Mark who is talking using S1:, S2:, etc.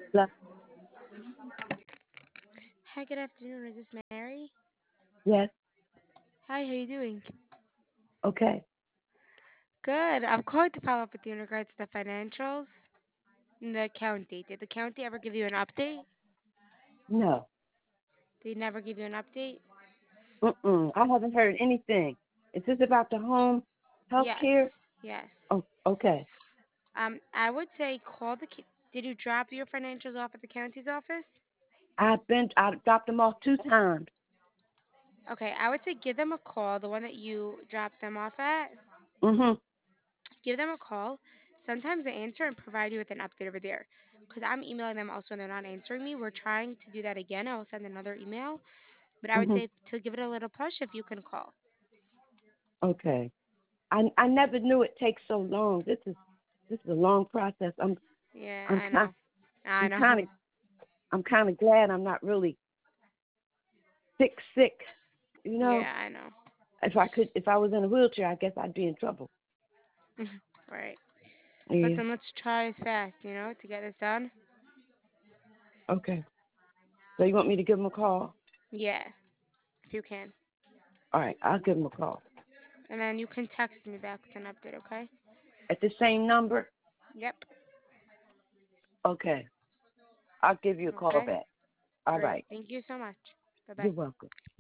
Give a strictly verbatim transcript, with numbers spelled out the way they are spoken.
S1: Hello?
S2: Hi, good afternoon. Is this Mary?
S1: Yes.
S2: Hi, how you doing?
S1: Okay.
S2: Good. I'm calling to follow up with you in regards to the financials and the county. Did the county ever give you an update?
S1: No.
S2: They never give you an update?
S1: Mm-mm. I haven't heard anything. Is this about the home health
S2: Yes.
S1: care?
S2: Yes.
S1: Oh, okay.
S2: Um, I would say call the. ca- Did you drop your financials off at the county's office?
S1: I've been, I dropped them off two times.
S2: Okay, I would say give them a call, the one that you dropped them off at.
S1: Mm-hmm.
S2: Give them a call. Sometimes they answer and provide you with an update over there. Because I'm emailing them also and they're not answering me. We're trying to do that again. I will send another email. But I would
S1: Mm-hmm.
S2: say to give it a little push if you can call.
S1: Okay. I I never knew it takes so long. This is this is a long process. I'm
S2: Yeah,
S1: I'm
S2: I
S1: kind
S2: know. I
S1: I'm kind
S2: know.
S1: of I'm kind of glad I'm not really sick sick. You know,
S2: Yeah, I know.
S1: if I could, if I was in a wheelchair, I guess I'd be in trouble.
S2: Right.
S1: Yeah.
S2: Listen, let's try fast, you know, to get this done.
S1: Okay. So you want me to give them a call?
S2: Yeah, if you can.
S1: All right. I'll give them a call
S2: And then you can text me back with an update, okay?
S1: at the same number.
S2: Yep.
S1: Okay. I'll give you a call
S2: Okay.
S1: back. All
S2: Great.
S1: right.
S2: Thank you so much. Bye
S1: You're
S2: bye.
S1: welcome.